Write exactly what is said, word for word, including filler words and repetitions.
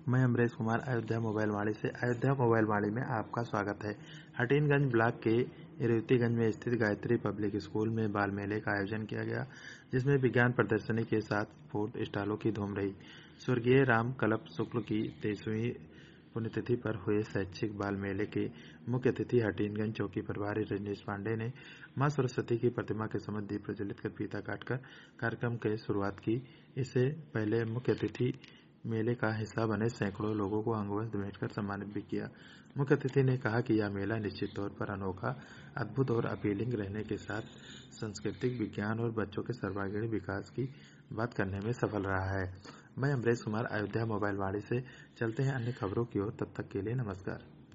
मैं अमरेश कुमार अयोध्या मोबाइल वाणी से अयोध्या मोबाइल वाणी में आपका स्वागत है। हटीनगंज ब्लॉक के रेवतीगंज में स्थित गायत्री पब्लिक स्कूल में बाल मेले का आयोजन किया गया, जिसमें विज्ञान प्रदर्शनी के साथ फूड स्टॉलों की धूम रही। स्वर्गीय राम कल्प शुक्ल की तेईसवीं पुण्यतिथि पर हुए शैक्षिक बाल मेले के मुख्य अतिथि हटीनगंज चौकी प्रभारी रजनीश पांडे ने मां सरस्वती की प्रतिमा के समक्ष दीप प्रज्वलित कर फीता काटकर कार्यक्रम की शुरुआत की। इससे पहले मुख्य अतिथि मेले का हिस्सा बने सैकड़ों लोगों को अंगवस्त्र भेंटकर सम्मानित भी किया। मुख्य अतिथि ने कहा कि यह मेला निश्चित तौर पर अनोखा, अद्भुत और अपीलिंग रहने के साथ सांस्कृतिक, विज्ञान और बच्चों के सर्वांगीण विकास की बात करने में सफल रहा है। मैं अमरेश कुमार अयोध्या मोबाइल वाणी से। चलते हैं अन्य खबरों की ओर, तब तक के लिए नमस्कार।